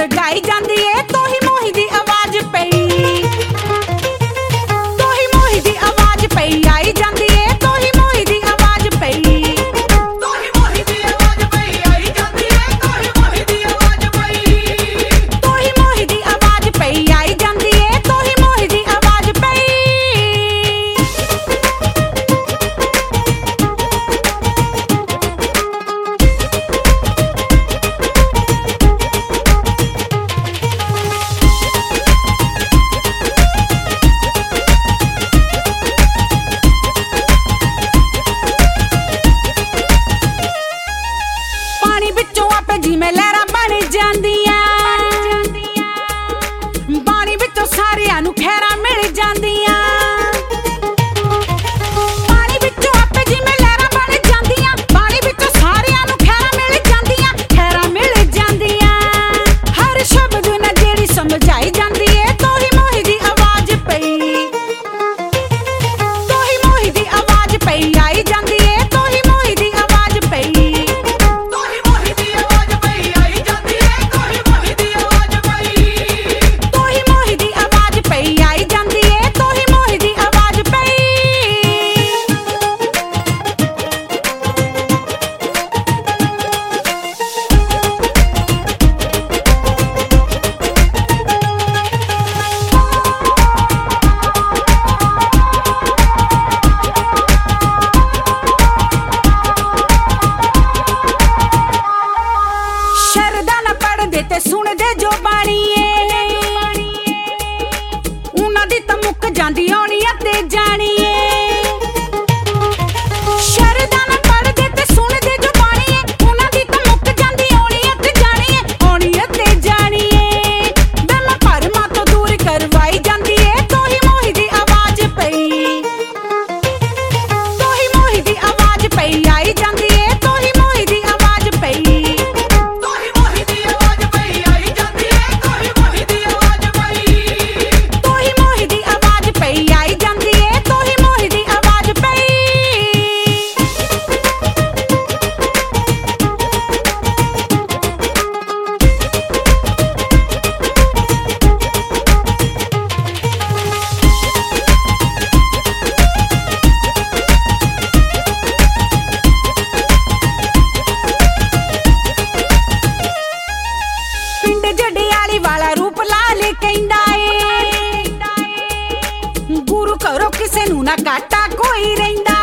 गाई जांदी ए तोही मोही दी आवाज पई, तोही मोही दी आवाज पई आई जांदी ए तोही मोही दी आवाज पई, तोही मोही दी आवाज पई आई जांदी ए तोही मोही दी आवाज पई, तोही मोही दी आवाज पई आई जांदी ए तोही मोही दी आवाज पई। पानी बिचों आपे जिवें लहरां बन जांदियां, पानी बिचों सारियां नूं खैरां मिल जांदियां, पानी बिचों आपे जिवें लहरां बन जांदियां, पानी बिचों सारियां नूं खैरां मिल जांदियां, खैरां मिल जांदियां। हर शब्द ना जेड़ी समझाई जांदी ए तोही मोही दी आवाज पई, तोही मोही दी आवाज पई आई जांदी ए तोही मोही दी आवाज पई, तोही मोही दी आवाज पई आई जांदी ए तोही मोही दी आवाज पई, तोही मोही दी आवाज पई आई जांदी ए तोही मोही दी आवाज पई। शरदा ना पढ़दे ते सुणदे जो बाणी ए, उन्हां दी तां मुक जांदी होनी आ ते जानी ए। शरदा ना पढ़दे ते सुणदे जो बाणी ए, उन्हां दी तां मुक जांदी होनी आ ते जानी ए, होनी आ ते जानी ए। वहम भरमां तो दूर करवाई जांदी ए तोही मोही दी आवाज पई, तोही मोही दी आवाज पई आई जांदी ए तोही मोही दी आवाज पई, तोही मोही दी आवाज पई आई जांदी ए तोही मोही दी आवाज पई, तोही मोही दी आवाज पई आई जांदी ए तोही मोही दी आवाज पई। पिंड जड़ियाली वाला रूप लाल कहंदा ए, गुरु घरों किसे नूं ना घाटा कोई रहिंदा